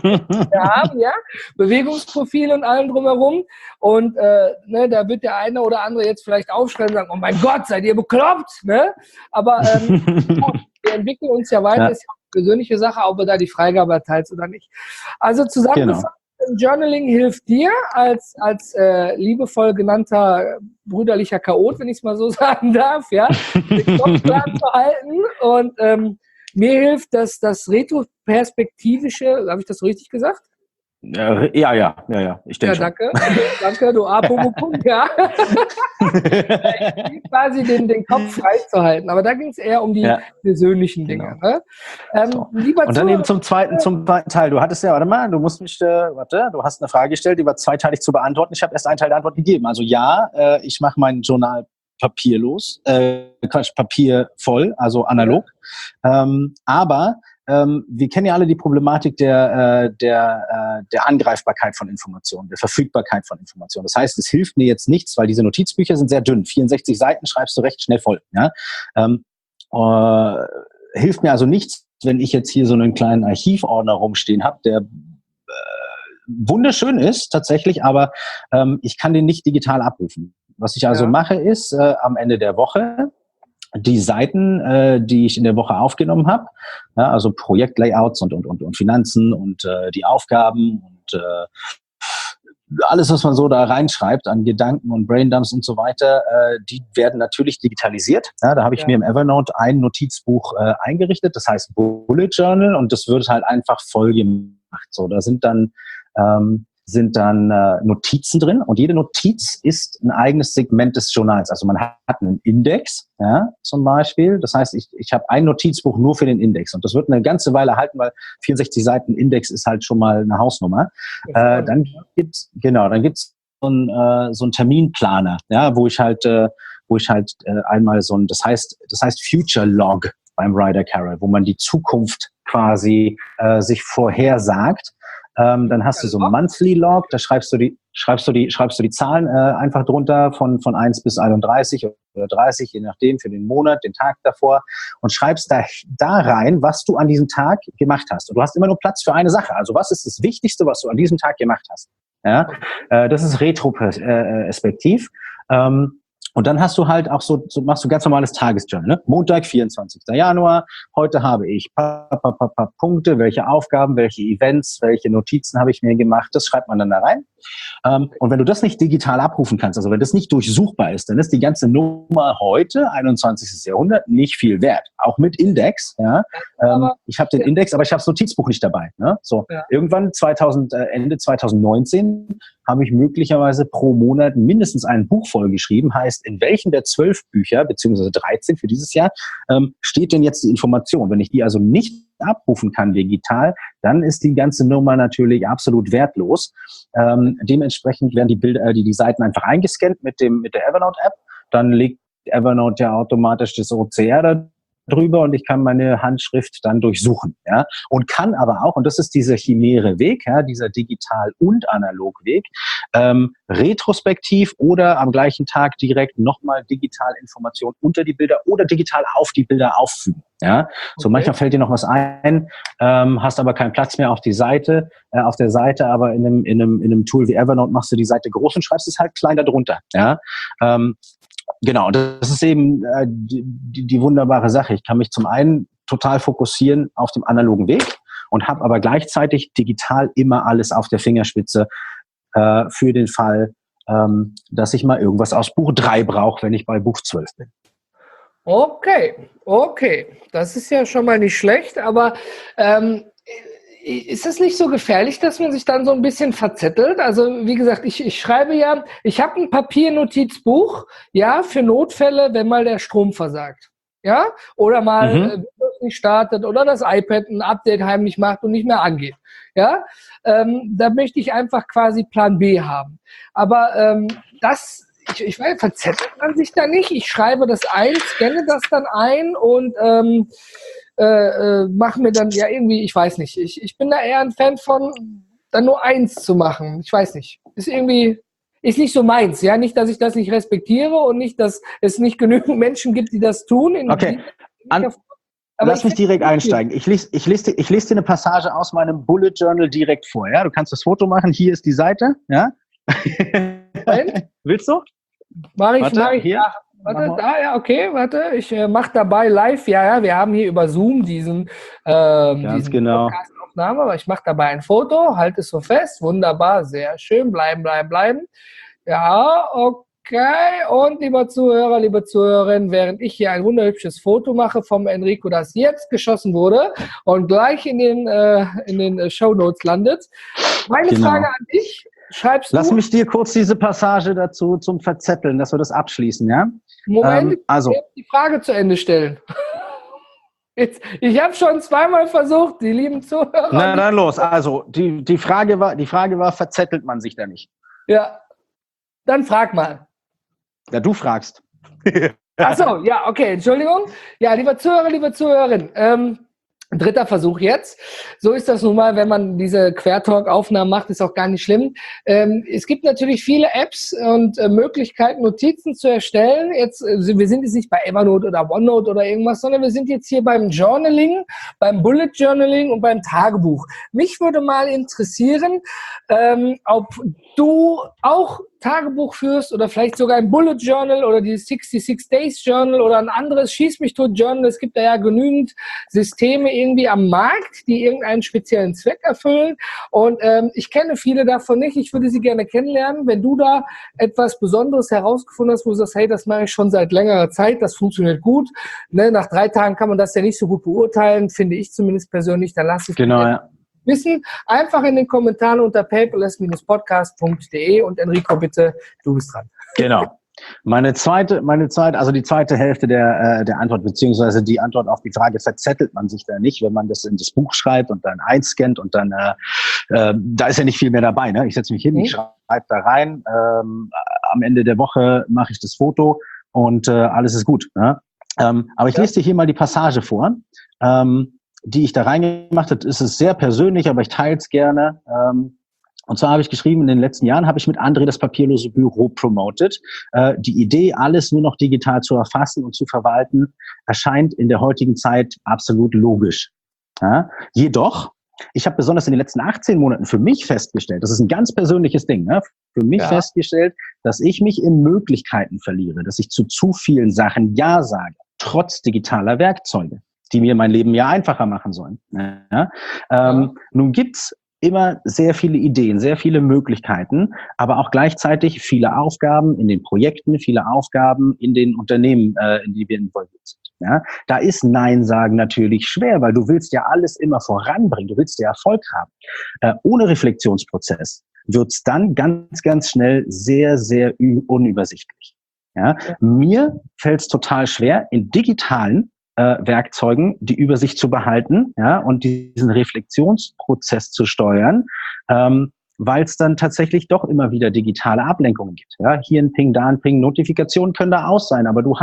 wir haben, ja, Bewegungsprofil und allem drumherum. Und äh, ne, da wird der eine oder andere jetzt vielleicht aufschreiben und sagen, oh mein Gott, seid ihr bekloppt, ne? Aber ähm, wir entwickeln uns ja weiter, ja. Ist ja auch eine persönliche Sache, ob wir da die Freigabe erteilst oder nicht. Also zusammengefasst, genau. Journaling hilft dir als, als äh, liebevoll genannter brüderlicher Chaot, wenn ich es mal so sagen darf, ja, den Kopf klar zu halten. Und ähm, mir hilft das, das Retroperspektivische, habe ich das so richtig gesagt? Ja, ja, ja, ja, ja. Ich denke ja, danke. danke, du Apropos, ja. quasi den, den Kopf freizuhalten. Aber da ging es eher um die ja. persönlichen Dinge. Genau. Ne? Ähm, so. lieber Und dann eben zum zweiten, zum zweiten Teil. Du hattest ja, warte mal, du musst mich, äh, warte, du hast eine Frage gestellt, die war zweiteilig zu beantworten. Ich habe erst einen Teil der Antwort gegeben. Also ja, äh, ich mache mein Journal papierlos, äh, Quatsch, Papier voll, also analog. Ja. Ähm, aber Ähm, wir kennen ja alle die Problematik der, äh, der, äh, der Angreifbarkeit von Informationen, der Verfügbarkeit von Informationen. Das heißt, es hilft mir jetzt nichts, weil diese Notizbücher sind sehr dünn. vierundsechzig Seiten schreibst du recht schnell voll. Ja? Ähm, äh, hilft mir also nichts, wenn ich jetzt hier so einen kleinen Archivordner rumstehen habe, der äh, wunderschön ist tatsächlich, aber ähm, ich kann den nicht digital abrufen. Was ich also ja. mache, ist äh, am Ende der Woche die Seiten, äh, die ich in der Woche aufgenommen habe, ja, also Projektlayouts und, und, und, und Finanzen und äh, die Aufgaben und äh, alles, was man so da reinschreibt an Gedanken und Braindumps und so weiter, äh, die werden natürlich digitalisiert. Ja, da habe ich ja. mir im Evernote ein Notizbuch äh, eingerichtet, das heißt Bullet Journal, und das wird halt einfach voll gemacht. So, da sind dann ähm, sind dann äh, Notizen drin, und jede Notiz ist ein eigenes Segment des Journals. Also man hat einen Index, ja, zum Beispiel. Das heißt, ich, ich habe ein Notizbuch nur für den Index, und das wird eine ganze Weile halten, weil vierundsechzig Seiten Index ist halt schon mal eine Hausnummer. Äh, dann gibt's genau, dann gibt's so einen äh, so einen Terminplaner, ja, wo ich halt äh, wo ich halt äh, einmal so ein, das heißt, das heißt Future Log beim Ryder Carroll, wo man die Zukunft quasi äh, sich vorhersagt. Ähm, dann hast du so ein Monthly Log, da schreibst du die, schreibst du die, schreibst du die Zahlen äh, einfach drunter von, von eins bis einunddreißig oder dreißig, je nachdem, für den Monat, den Tag davor, und schreibst da, da rein, was du an diesem Tag gemacht hast. Und du hast immer nur Platz für eine Sache. Also was ist das Wichtigste, was du an diesem Tag gemacht hast? Ja, äh, das ist retroperspektiv. Ähm, Und dann hast du halt auch so, so machst du ganz normales Tagesjournal, ne? Montag, vierundzwanzigster Januar, heute habe ich pa, pa, pa, pa, Punkte, welche Aufgaben, welche Events, welche Notizen habe ich mir gemacht, das schreibt man dann da rein. Ähm, und wenn du das nicht digital abrufen kannst, also wenn das nicht durchsuchbar ist, dann ist die ganze Nummer heute, einundzwanzigstes Jahrhundert, nicht viel wert. Auch mit Index, ja. Ähm, ich habe den ja. Index, aber ich habe das Notizbuch nicht dabei, ne? So, ja. Irgendwann zweitausend, äh, Ende zweitausendneunzehn habe ich möglicherweise pro Monat mindestens ein Buch vollgeschrieben, heißt, in welchen der zwölf Bücher, beziehungsweise dreizehn für dieses Jahr, ähm, steht denn jetzt die Information? Wenn ich die also nicht abrufen kann digital, dann ist die ganze Nummer natürlich absolut wertlos. Ähm, dementsprechend werden die Bilder, äh, die, die Seiten einfach eingescannt mit dem, mit der Evernote-App. Dann legt Evernote ja automatisch das O C R da drüber und ich kann meine Handschrift dann durchsuchen, ja, und kann aber auch, und das ist dieser chimäre Weg, ja, dieser Digital- und Analogweg, ähm, retrospektiv oder am gleichen Tag direkt nochmal digital Informationen unter die Bilder oder digital auf die Bilder auffügen, ja. So Okay. manchmal fällt dir noch was ein, ähm, hast aber keinen Platz mehr auf die Seite, äh, auf der Seite, aber in einem, in einem, in einem Tool wie Evernote machst du die Seite groß und schreibst es halt klein darunter, ja. Ähm, Genau, das ist eben äh, die, die, die wunderbare Sache. Ich kann mich zum einen total fokussieren auf dem analogen Weg und habe aber gleichzeitig digital immer alles auf der Fingerspitze äh, für den Fall, ähm, dass ich mal irgendwas aus Buch drei brauche, wenn ich bei Buch zwölf bin. Okay, okay. Das ist ja schon mal nicht schlecht, aber ähm, ist es nicht so gefährlich, dass man sich dann so ein bisschen verzettelt? Also wie gesagt, ich, ich schreibe ja, ich habe ein Papiernotizbuch, ja, für Notfälle, wenn mal der Strom versagt. Ja, oder mal Mhm. äh, Windows nicht startet oder das iPad ein Update heimlich macht und nicht mehr angeht. Ja, ähm, da möchte ich einfach quasi Plan B haben. Aber ähm, das, ich, ich weiß, verzettelt man sich da nicht. Ich schreibe das ein, scanne das dann ein und ähm, äh, äh, mache mir dann ja irgendwie, ich weiß nicht. Ich, ich bin da eher ein Fan von, dann nur eins zu machen. Ich weiß nicht. Ist irgendwie Ist nicht so meins, ja, nicht, dass ich das nicht respektiere und nicht, dass es nicht genügend Menschen gibt, die das tun. In, Okay, An, aber lass mich direkt einsteigen. Ich lese, ich, lese, ich lese dir eine Passage aus meinem Bullet Journal direkt vor. Ja, du kannst das Foto machen. Hier ist die Seite. Ja. Willst du? Mach ich, Warte, mach ich. hier. Ja, warte, Mach da, ja, okay, warte. Ich äh, mache dabei live. Ja, ja, wir haben hier über Zoom diesen, ähm, Ganz diesen genau. Podcast-Aufnahme, aber ich mache dabei ein Foto, halte es so fest. Wunderbar, sehr schön. Bleiben, bleiben, bleiben. Ja, okay. Und lieber Zuhörer, liebe Zuhörerinnen, während ich hier ein wunderhübsches Foto mache vom Enrico, das jetzt geschossen wurde und gleich in den, äh, in den Shownotes landet. Meine Genau. Frage an dich, schreibst Lass du... mich dir kurz diese Passage dazu zum Verzetteln, dass wir das abschließen, ja? Moment, ähm, also. ich muss die Frage zu Ende stellen. Jetzt, ich habe schon zweimal versucht, die lieben Zuhörer... Na dann los, also die, die, Frage war, die Frage war, verzettelt man sich da nicht? Ja. Dann frag mal. Ja, du fragst. Ach so, ja, okay, Entschuldigung. Ja, lieber Zuhörer, liebe Zuhörerin, ähm, dritter Versuch jetzt. So ist das nun mal, wenn man diese Quertalk-Aufnahmen macht, ist auch gar nicht schlimm. Ähm, es gibt natürlich viele Apps und äh, Möglichkeiten, Notizen zu erstellen. Jetzt, äh, wir sind jetzt nicht bei Evernote oder OneNote oder irgendwas, sondern wir sind jetzt hier beim Journaling, beim Bullet Journaling und beim Tagebuch. Mich würde mal interessieren, ähm, ob du auch Tagebuch führst oder vielleicht sogar ein Bullet Journal oder die sixty-six Days Journal oder ein anderes Schieß mich tot Journal. Es gibt da ja genügend Systeme irgendwie am Markt, die irgendeinen speziellen Zweck erfüllen. Und ähm, ich kenne viele davon nicht. Ich würde sie gerne kennenlernen. Wenn du da etwas Besonderes herausgefunden hast, wo du sagst, hey, das mache ich schon seit längerer Zeit, das funktioniert gut. Ne, nach drei Tagen kann man das ja nicht so gut beurteilen, finde ich zumindest persönlich. Dann lass es Genau, ja. wissen. Einfach in den Kommentaren unter paperless Bindestrich podcast punkt de und Enrico, bitte, du bist dran. Genau. Meine zweite, meine zweite, also die zweite Hälfte der, äh, der Antwort, beziehungsweise die Antwort auf die Frage, verzettelt man sich da nicht, wenn man das in das Buch schreibt und dann einscannt und dann, äh, äh, da ist ja nicht viel mehr dabei, ne? Ich setze mich hin, mhm. ich schreibe da rein, ähm, am Ende der Woche mache ich das Foto und äh, alles ist gut, ne? Ähm, aber ich ja. lese dir hier mal die Passage vor, ähm, die ich da reingemacht habe. Ist es sehr persönlich, aber ich teile es gerne. Ähm, und zwar habe ich geschrieben, in den letzten Jahren habe ich mit André das papierlose Büro promotet. Äh, die Idee, alles nur noch digital zu erfassen und zu verwalten, erscheint in der heutigen Zeit absolut logisch. Ja? Jedoch, ich habe besonders in den letzten achtzehn Monaten für mich festgestellt, das ist ein ganz persönliches Ding, ne? für mich ja. festgestellt, dass ich mich in Möglichkeiten verliere, dass ich zu zu vielen Sachen Ja sage, trotz digitaler Werkzeuge, die mir mein Leben ja einfacher machen sollen. Ja? Ähm, ja. Nun gibt's immer sehr viele Ideen, sehr viele Möglichkeiten, aber auch gleichzeitig viele Aufgaben in den Projekten, viele Aufgaben in den Unternehmen, äh, in die wir involviert sind. Ja? Da ist Nein sagen natürlich schwer, weil du willst ja alles immer voranbringen, du willst ja Erfolg haben. Äh, ohne Reflexionsprozess wird's dann ganz, ganz schnell sehr, sehr unübersichtlich. Ja? Ja. Mir fällt's total schwer, in digitalen Äh, Werkzeugen die Übersicht zu behalten, ja, und diesen Reflexionsprozess zu steuern, ähm, weil es dann tatsächlich doch immer wieder digitale Ablenkungen gibt. Ja, hier ein Ping, da ein Ping, Notifikationen können da aus sein, aber du hast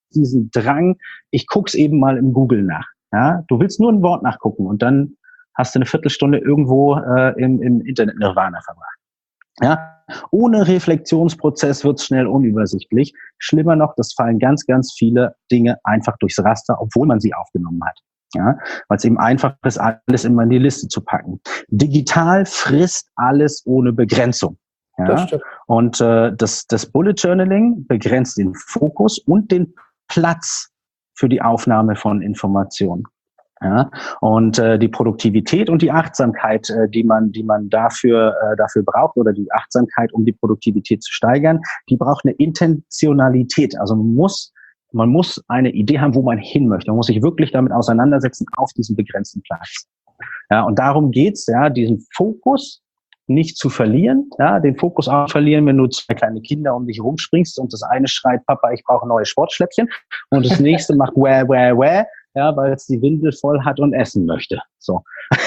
diesen Drang, ich guck's eben mal im Google nach. Ja? Du willst nur ein Wort nachgucken und dann hast du eine Viertelstunde irgendwo äh, im, im Internet Nirvana verbracht. Ja? Ohne Reflexionsprozess wird's schnell unübersichtlich. Schlimmer noch, das fallen ganz, ganz viele Dinge einfach durchs Raster, obwohl man sie aufgenommen hat. Ja, weil es eben einfach ist, alles immer in die Liste zu packen. Digital frisst alles ohne Begrenzung. Ja? Das stimmt. Und äh, das, das Bullet Journaling begrenzt den Fokus und den Platz für die Aufnahme von Informationen. Ja? Und äh, die Produktivität und die Achtsamkeit, äh, die man, die man dafür, äh, dafür braucht, oder die Achtsamkeit, um die Produktivität zu steigern, die braucht eine Intentionalität. Also man muss Man muss eine Idee haben, wo man hin möchte. Man muss sich wirklich damit auseinandersetzen auf diesem begrenzten Platz. Ja, und darum geht's, ja, diesen Fokus nicht zu verlieren, ja, den Fokus auch verlieren, wenn du zwei kleine Kinder um dich rumspringst und das eine schreit, Papa, ich brauche neue Sportschläppchen, und das nächste macht wäh, wäh, wäh, ja, weil es die Windel voll hat und essen möchte. So.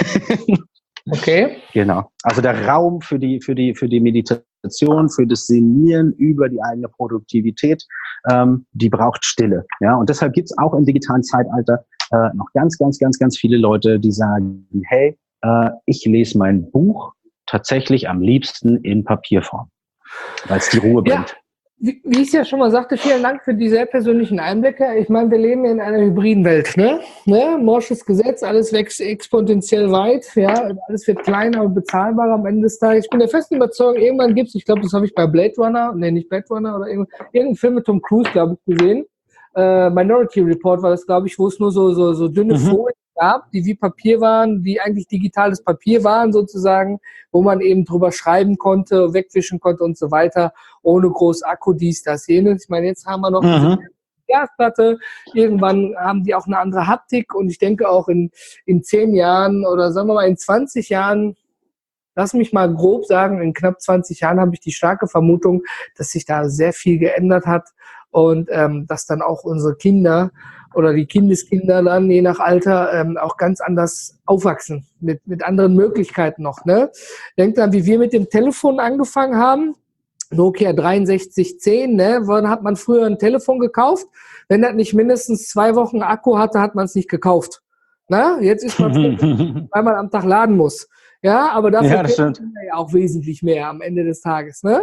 Okay. Genau. Also der Raum für die, für die, für die Meditation, für das Sinnieren über die eigene Produktivität, ähm, die braucht Stille. Ja, und deshalb gibt's auch im digitalen Zeitalter äh, noch ganz, ganz, ganz, ganz viele Leute, die sagen, hey, äh, ich lese mein Buch tatsächlich am liebsten in Papierform, weil es die Ruhe ja. bringt. Wie, wie ich es ja schon mal sagte, vielen Dank für die sehr persönlichen Einblicke. Ich meine, wir leben in einer hybriden Welt, ne? ne? Morsches Gesetz, alles wächst exponentiell weit, ja, alles wird kleiner und bezahlbarer am Ende des Tages. Ich bin der festen Überzeugung, irgendwann gibt's, ich glaube, das habe ich bei Blade Runner, nee, nicht Blade Runner, oder irgendein Film mit Tom Cruise, glaube ich, gesehen. Äh, Minority Report war das, glaube ich, wo es nur so, so, so dünne mhm. Folien gab, die wie Papier waren, die eigentlich digitales Papier waren sozusagen, wo man eben drüber schreiben konnte, wegwischen konnte und so weiter, ohne groß Akku, dies, das, jenes. Ich meine, jetzt haben wir noch mhm. diese Glasplatte, irgendwann haben die auch eine andere Haptik, und ich denke auch in, in zehn Jahren oder sagen wir mal in zwanzig Jahren, lass mich mal grob sagen, in knapp zwanzig Jahren habe ich die starke Vermutung, dass sich da sehr viel geändert hat, und ähm, dass dann auch unsere Kinder oder die Kindeskinder dann, je nach Alter, ähm, auch ganz anders aufwachsen, mit, mit anderen Möglichkeiten noch. Ne? Denkt an, wie wir mit dem Telefon angefangen haben, Nokia dreiundsechzig zehn, ne? Wann hat man früher ein Telefon gekauft? Wenn das nicht mindestens zwei Wochen Akku hatte, hat man es nicht gekauft. Na? Jetzt ist man froh, weil man am Tag laden muss. Ja, aber dafür ja, kriegt man ja auch wesentlich mehr am Ende des Tages. Ne?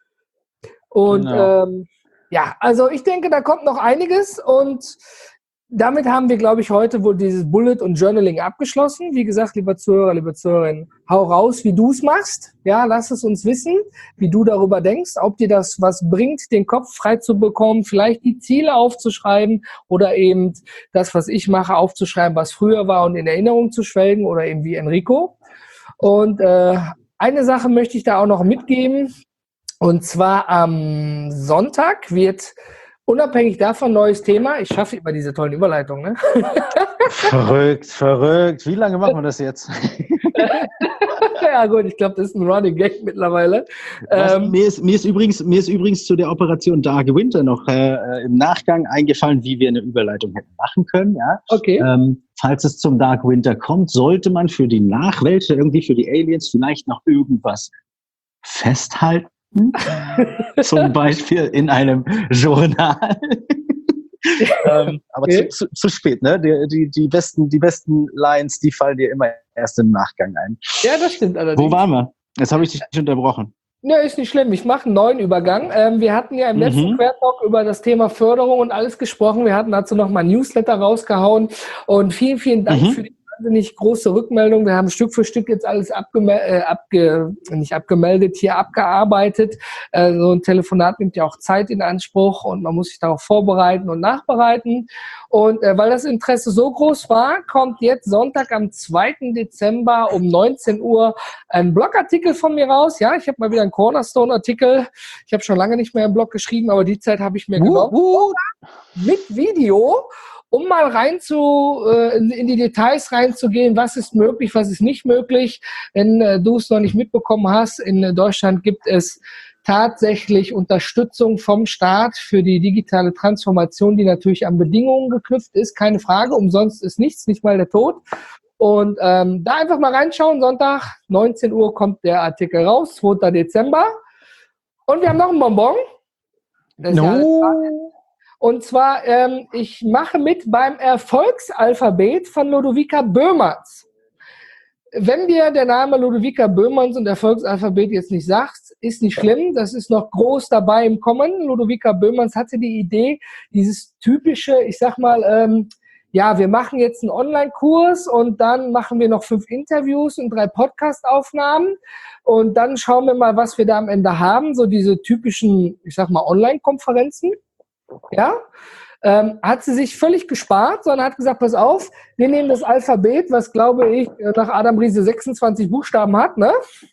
Und genau. ähm, ja, also ich denke, da kommt noch einiges, und damit haben wir, glaube ich, heute wohl dieses Bullet und Journaling abgeschlossen. Wie gesagt, lieber Zuhörer, liebe Zuhörerin, hau raus, wie du es machst. Ja, lass es uns wissen, wie du darüber denkst, ob dir das was bringt, den Kopf frei zu bekommen, vielleicht die Ziele aufzuschreiben oder eben das, was ich mache, aufzuschreiben, was früher war, und in Erinnerung zu schwelgen, oder eben wie Enrico. Und äh, eine Sache möchte ich da auch noch mitgeben. Und zwar am Sonntag wird, unabhängig davon, neues Thema. Ich schaffe immer diese tollen Überleitungen. Ne? Verrückt, verrückt. Wie lange machen wir das jetzt? Ja gut, ich glaube, das ist ein Running Gag mittlerweile. Was, ähm, mir, ist, mir, ist übrigens, mir ist übrigens zu der Operation Dark Winter noch äh, im Nachgang eingefallen, wie wir eine Überleitung hätten machen können. Ja? Okay. Ähm, falls es zum Dark Winter kommt, sollte man für die Nachwelt, irgendwie für die Aliens, vielleicht noch irgendwas festhalten. Zum Beispiel in einem Journal. ähm, aber okay. zu, zu, zu spät, ne? Die, die, die, besten, die besten Lines, die fallen dir immer erst im Nachgang ein. Ja, das stimmt allerdings. Wo waren wir? Jetzt habe ich dich unterbrochen. Ja, ist nicht schlimm. Ich mache einen neuen Übergang. Ähm, wir hatten ja im letzten mhm. Quertalk über das Thema Förderung und alles gesprochen. Wir hatten dazu nochmal ein Newsletter rausgehauen. Und vielen, vielen Dank mhm. für die wahnsinnig große Rückmeldung. Wir haben Stück für Stück jetzt alles abgeme- äh, abge- nicht abgemeldet, hier abgearbeitet. Äh, so ein Telefonat nimmt ja auch Zeit in Anspruch, und man muss sich darauf vorbereiten und nachbereiten. Und äh, weil das Interesse so groß war, kommt jetzt Sonntag am zweiten Dezember um neunzehn Uhr ein Blogartikel von mir raus. Ja, ich habe mal wieder einen Cornerstone-Artikel. Ich habe schon lange nicht mehr im Blog geschrieben, aber die Zeit habe ich mir uh, genommen. Uh. Mit Video, um mal rein zu, äh, in, in die Details reinzugehen, was ist möglich, was ist nicht möglich. Wenn äh, du es noch nicht mitbekommen hast, in äh, Deutschland gibt es tatsächlich Unterstützung vom Staat für die digitale Transformation, die natürlich an Bedingungen geknüpft ist, keine Frage, umsonst ist nichts, nicht mal der Tod. Und ähm, da einfach mal reinschauen, Sonntag, neunzehn Uhr kommt der Artikel raus, zweiten Dezember. Und wir haben noch einen Bonbon. Das no. ist ja Und zwar, ähm, ich mache mit beim Erfolgsalphabet von Ludovica Böhmerns. Wenn dir der Name Ludovica Böhmerns und Erfolgsalphabet jetzt nicht sagt, ist nicht schlimm, das ist noch groß dabei im Kommen. Ludovica Böhmerns hatte die Idee, dieses typische, ich sag mal, ähm, ja, wir machen jetzt einen Online-Kurs und dann machen wir noch fünf Interviews und drei Podcast-Aufnahmen und dann schauen wir mal, was wir da am Ende haben, so diese typischen, ich sag mal, Online-Konferenzen, ja. Ähm, hat sie sich völlig gespart, sondern hat gesagt, pass auf, wir nehmen das Alphabet, was, glaube ich, nach Adam Riese sechsundzwanzig Buchstaben hat, ne?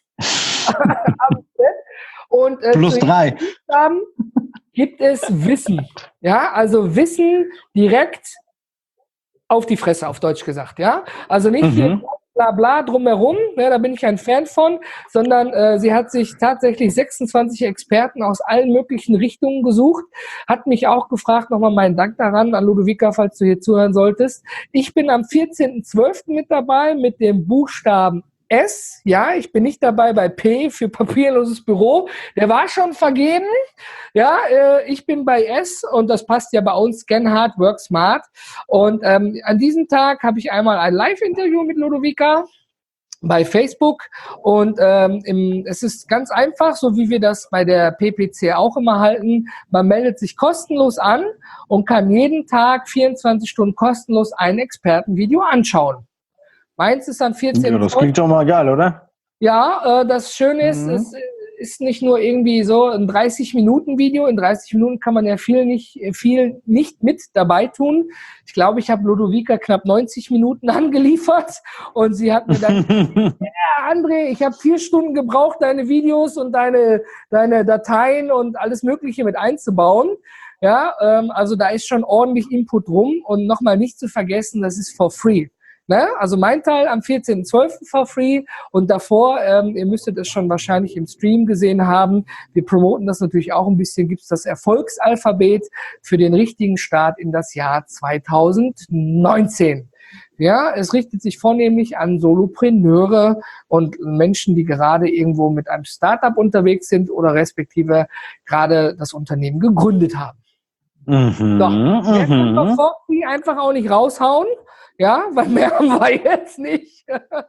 Und äh, plus drei. Buchstaben gibt es Wissen. Ja, also Wissen direkt auf die Fresse, auf Deutsch gesagt, ja. Also nicht hier Mhm. bla bla drumherum, ne, da bin ich ein Fan von, sondern äh, sie hat sich tatsächlich sechsundzwanzig Experten aus allen möglichen Richtungen gesucht, hat mich auch gefragt, nochmal meinen Dank daran, an Ludovica, falls du hier zuhören solltest. Ich bin am vierzehnten zwölften mit dabei mit dem Buchstaben S, ja, ich bin nicht dabei bei P für papierloses Büro, der war schon vergeben, ja, äh, ich bin bei S und das passt ja bei uns, Scan Hard, Work Smart und ähm, an diesem Tag habe ich einmal ein Live-Interview mit Ludovica bei Facebook und ähm, im, es ist ganz einfach, so wie wir das bei der P P C auch immer halten, man meldet sich kostenlos an und kann jeden Tag vierundzwanzig Stunden kostenlos ein Expertenvideo anschauen. Meins ist am vierzehnten Ja, das klingt doch mal geil, oder? Ja, äh, das Schöne ist, Mhm. es ist nicht nur irgendwie so ein dreißig-Minuten-Video. In dreißig Minuten kann man ja viel nicht, viel nicht mit dabei tun. Ich glaube, ich habe Ludovica knapp neunzig Minuten angeliefert und sie hat mir dann ja, André, ich habe vier Stunden gebraucht, deine Videos und deine, deine Dateien und alles Mögliche mit einzubauen. Ja, ähm, also da ist schon ordentlich Input drum und nochmal nicht zu vergessen, das ist for free. Ne? Also mein Teil am vierzehnten zwölften for free und davor, ähm, ihr müsstet es schon wahrscheinlich im Stream gesehen haben, wir promoten das natürlich auch ein bisschen, gibt es das Erfolgsalphabet für den richtigen Start in das Jahr zweitausendneunzehn. Ja, es richtet sich vornehmlich an Solopreneure und Menschen, die gerade irgendwo mit einem Startup unterwegs sind oder respektive gerade das Unternehmen gegründet haben. Mhm. Doch, mehr können wir Mhm. for free einfach auch nicht raushauen. Ja, weil mehr haben wir jetzt nicht.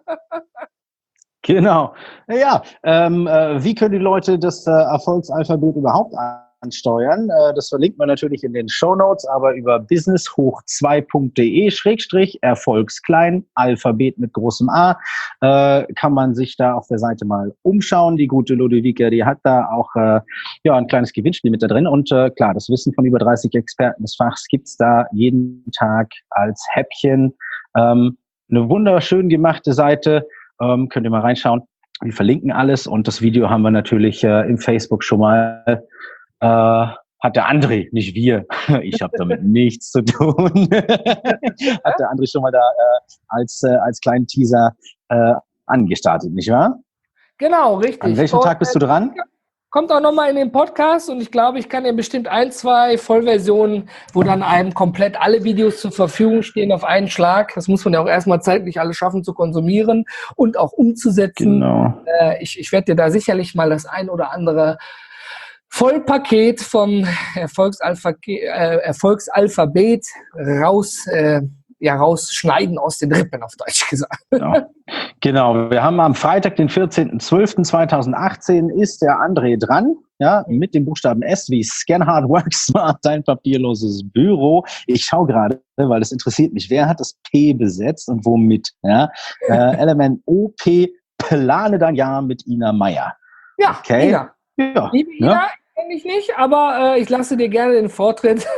Genau. Ja, ähm, äh, wie können die Leute das äh, Erfolgsalphabet überhaupt ansteuern? Äh, das verlinkt man natürlich in den Shownotes, aber über business hoch zwei punkt de schrägstrich erfolgsklein, Alphabet mit großem A, äh, kann man sich da auf der Seite mal umschauen. Die gute Ludovica, die hat da auch äh, ja ein kleines Gewinnspiel mit da drin und äh, klar, das Wissen von über dreißig Experten des Fachs gibt's da jeden Tag als Häppchen. Ähm, eine wunderschön gemachte Seite. Ähm, könnt ihr mal reinschauen. Wir verlinken alles und das Video haben wir natürlich äh, im Facebook schon mal. Äh, hat der André, nicht wir. Ich habe damit nichts zu tun. Hat der André schon mal da äh, als äh, als kleinen Teaser äh, angestartet, nicht wahr? Genau, richtig. An welchem und, Tag bist du dran? Kommt auch nochmal in den Podcast und ich glaube, ich kann dir bestimmt ein, zwei Vollversionen, wo dann einem komplett alle Videos zur Verfügung stehen auf einen Schlag. Das muss man ja auch erstmal zeitlich alles schaffen zu konsumieren und auch umzusetzen. Genau. Äh, ich ich werde dir da sicherlich mal das ein oder andere Vollpaket vom Erfolgsalpha, äh, Erfolgsalphabet raus, äh, ja, rausschneiden aus den Rippen, auf Deutsch gesagt. Genau. Genau, wir haben am Freitag, den vierzehnten zwölften zweitausendachtzehn, ist der André dran, ja, mit dem Buchstaben S wie Scan Hard, Work Smart, dein papierloses Büro. Ich schaue gerade, weil das interessiert mich, wer hat das P besetzt und womit? Ja? äh, Element O P, plane dein Jahr mit Ina Meier. Ja, Okay. Ina. Ja, Liebe ne? Ina, kenne ich nicht, aber äh, ich lasse dir gerne den Vortritt.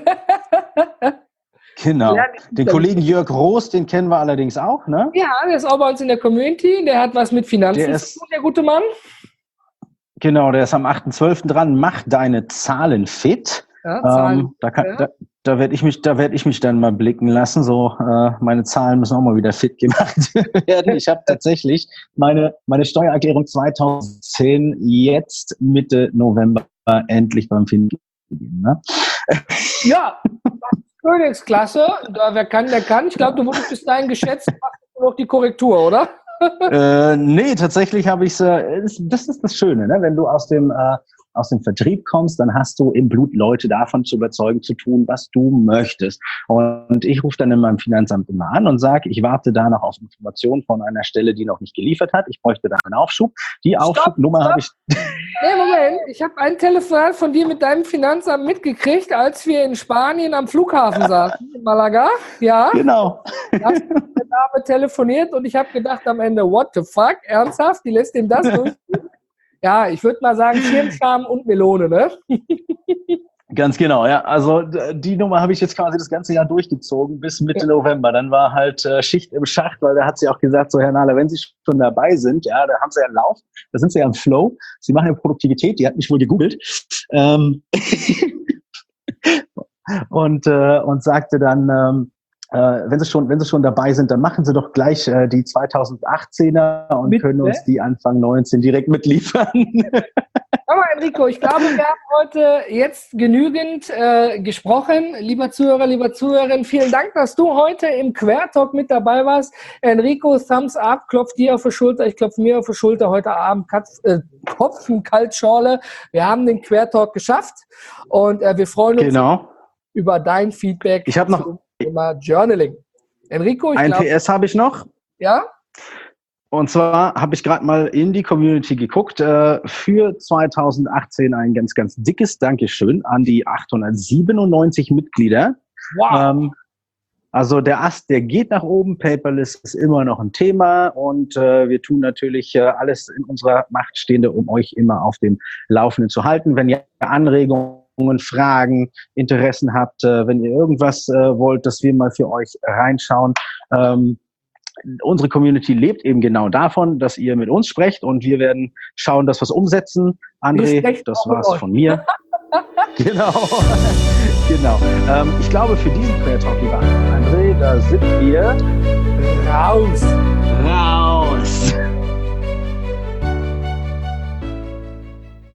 Genau. Ja, Den Kollegen Jörg Roos, den kennen wir allerdings auch, ne? Ja, der ist auch bei uns in der Community. Der hat was mit Finanzen Der zu ist- tun, der gute Mann. Genau, der ist am achten zwölften dran. Mach deine Zahlen fit. Ja, Zahlen. Ähm, da kann, ja. da, da werde ich mich, da werde ich mich dann mal blicken lassen. So, äh, meine Zahlen müssen auch mal wieder fit gemacht werden. Ich habe tatsächlich meine meine Steuererklärung zweitausendzehn jetzt Mitte November endlich beim Finden gegeben. Ne? Ja, Königsklasse. Da, wer kann, der kann. Ich glaube, du wurdest bis dahin geschätzt, machst du noch die Korrektur, oder? äh, nee, tatsächlich habe ich es. Äh, das ist das Schöne, ne? Wenn du aus dem äh, aus dem Vertrieb kommst, dann hast du im Blut Leute davon zu überzeugen, zu tun, was du möchtest. Und ich rufe dann in meinem Finanzamt immer an und sage, ich warte da noch auf Informationen von einer Stelle, die noch nicht geliefert hat. Ich bräuchte da einen Aufschub. Die Aufschubnummer habe ich... Nee, Moment. Ich habe ein Telefonat von dir mit deinem Finanzamt mitgekriegt, als wir in Spanien am Flughafen saßen, in Malaga. Ja. Genau. Da hast du mit der Dame telefoniert und ich habe gedacht am Ende, what the fuck? Ernsthaft? Die lässt ihm das durch? Ja, ich würde mal sagen, Schirmscham und Melone, ne? Ganz genau, ja. Also die Nummer habe ich jetzt quasi das ganze Jahr durchgezogen bis Mitte ja. November. Dann war halt äh, Schicht im Schacht, weil da hat sie auch gesagt, so Herr Nahler, wenn Sie schon dabei sind, ja, da haben Sie ja einen Lauf, da sind Sie ja im Flow, Sie machen ja Produktivität, die hat mich wohl gegoogelt. Ähm und, äh, und sagte dann, ähm, äh, wenn Sie schon, wenn Sie schon dabei sind, dann machen Sie doch gleich äh, die zweitausendachtzehner und mit, können uns ne? die Anfang neunzehn direkt mitliefern. Aber Enrico, ich glaube, wir haben heute jetzt genügend äh, gesprochen. Lieber Zuhörer, lieber Zuhörerin, vielen Dank, dass du heute im Quertalk mit dabei warst. Enrico, Thumbs up, klopft dir auf die Schulter, ich klopfe mir auf die Schulter. Heute Abend Katz, äh, Kopfenkaltschorle. Wir haben den Quertalk geschafft und äh, wir freuen uns genau. über dein Feedback ich hab noch zum Thema Journaling. Enrico, ich ein glaub, P S habe ich noch. Ja? Und zwar habe ich gerade mal in die Community geguckt, äh, für zweitausendachtzehn ein ganz, ganz dickes Dankeschön an die achthundertsiebenundneunzig Mitglieder. Wow. Ähm, also der Ast, der geht nach oben, Paperless ist immer noch ein Thema und äh, wir tun natürlich äh, alles in unserer Macht Stehende, um euch immer auf dem Laufenden zu halten. Wenn ihr Anregungen, Fragen, Interessen habt, äh, wenn ihr irgendwas äh, wollt, dass wir mal für euch reinschauen, ähm, unsere Community lebt eben genau davon, dass ihr mit uns sprecht und wir werden schauen, dass wir es umsetzen. André, das war's von mir. Genau. genau. Ähm, ich glaube, für diesen Quertalk, lieber André, da sind wir raus. Raus.